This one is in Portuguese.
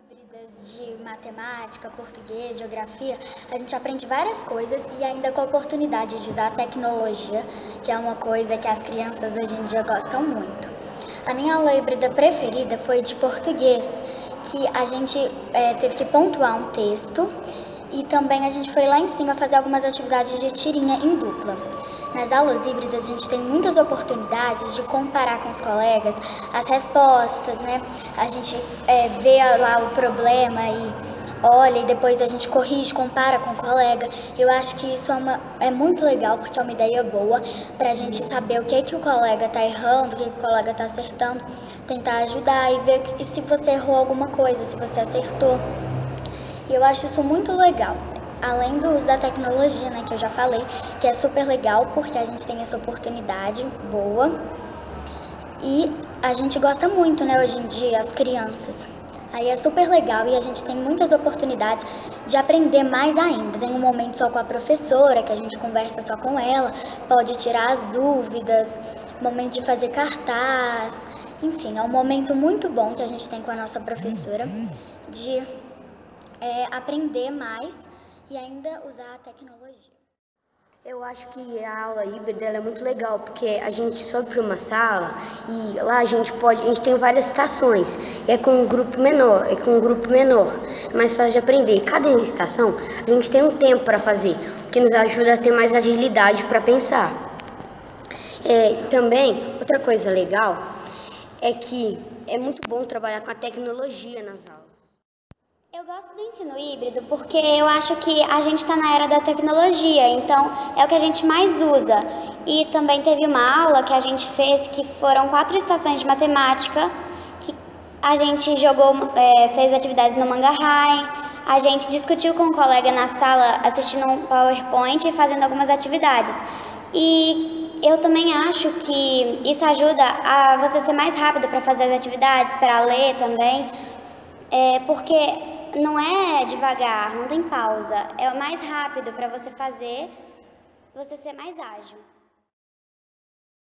híbridas de matemática, português, geografia, a gente aprende várias coisas e ainda com a oportunidade de usar a tecnologia, que é uma coisa que as crianças hoje em dia gostam muito. A minha aula híbrida preferida foi de português, que a gente teve que pontuar um texto e também a gente foi lá em cima fazer algumas atividades de tirinha em dupla. Nas aulas híbridas a gente tem muitas oportunidades de comparar com os colegas as respostas, né? A gente vê lá o problema e olha e depois a gente corrige, compara com o colega. Eu acho que isso é muito legal porque é uma ideia boa para a gente saber o que o colega está errando, o que o colega está acertando, tentar ajudar e ver se você errou alguma coisa, se você acertou. E eu acho isso muito legal. Além do uso da tecnologia, né, que eu já falei, que é super legal porque a gente tem essa oportunidade boa. E a gente gosta muito, né, hoje em dia, as crianças. Aí é super legal e a gente tem muitas oportunidades de aprender mais ainda. Tem um momento só com a professora, que a gente conversa só com ela, pode tirar as dúvidas, momento de fazer cartaz. Enfim, é um momento muito bom que a gente tem com a nossa professora de aprender mais e ainda usar a tecnologia. Eu acho que a aula híbrida é muito legal, porque a gente sobe para uma sala e lá a gente tem várias estações, é com um grupo menor, é mais fácil de aprender. Cada estação a gente tem um tempo para fazer, o que nos ajuda a ter mais agilidade para pensar. Também, outra coisa legal é que é muito bom trabalhar com a tecnologia nas aulas. Eu gosto do ensino híbrido porque eu acho que a gente está na era da tecnologia, então é o que a gente mais usa. E também teve uma aula que a gente fez que foram 4 estações de matemática, que a gente fez atividades no Mangarrai, a gente discutiu com um colega na sala assistindo um PowerPoint e fazendo algumas atividades. E eu também acho que isso ajuda a você ser mais rápido para fazer as atividades, para ler também, porque não é devagar, não tem pausa, é mais rápido para você fazer, você ser mais ágil.